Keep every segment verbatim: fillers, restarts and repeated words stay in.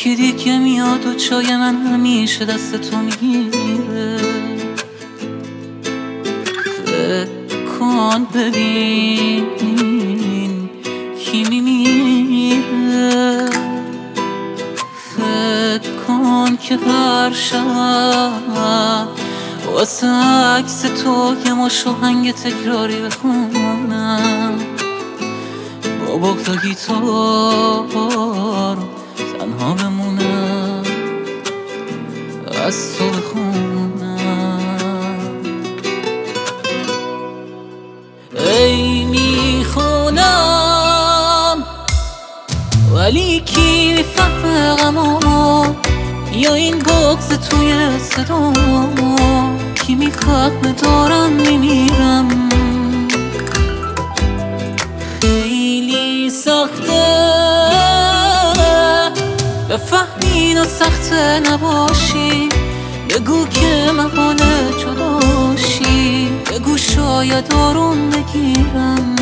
یکی دیگه میاد و چای من همیشه دست تو میگیره. فکر کن ببین کی میمیره. فکر کن که هر شب واسه عکس تو یه مش آهنگ تکراری بخونم، با بغض گیتار تنها بمونم، از تو بخونم. ای میخونم ولی کی میفهمه غمامو، یا این بغض توی صدامو، کی میفهمه دارم میمیرم. خیلی سخته بفهمین و سخته نباشی، بگو که محاله جداشی، بگو شاید آروم بگیرم.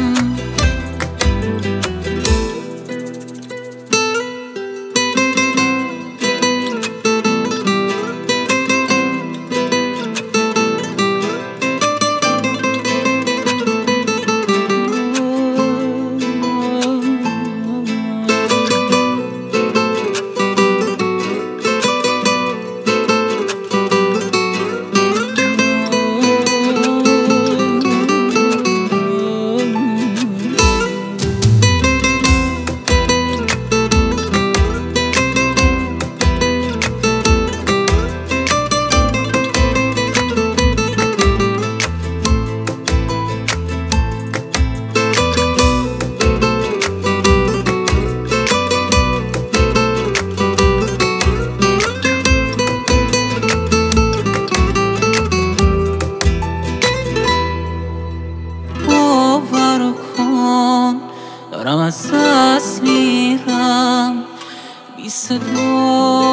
دارم از دست میرم بی صدا،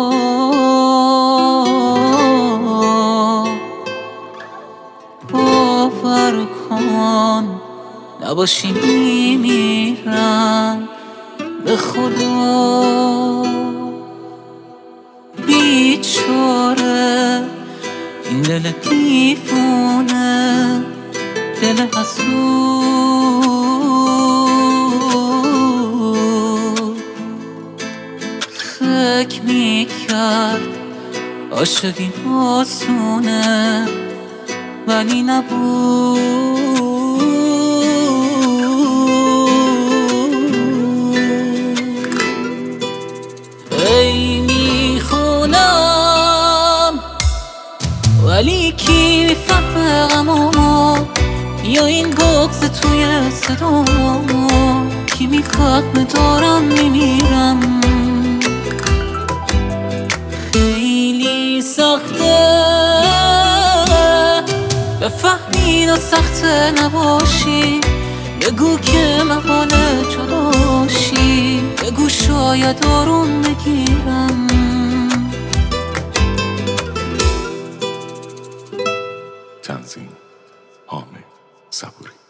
باور کن نباشی میمیرم به خدا. بیچاره این دل دیوونه، دل حسود، فکر میکرد عاشقی آسونه ولی نبود. ای میخونم ولی کی میفهمه غمامو، یا این بغض توی صدامو، کی میفهمه دارم میمیرم. خیلی سخته بفهمین و سخته نباشی، بگو که محاله جداشی، بگو شاید آروم بگیرم. تنظیم حامد صبوری.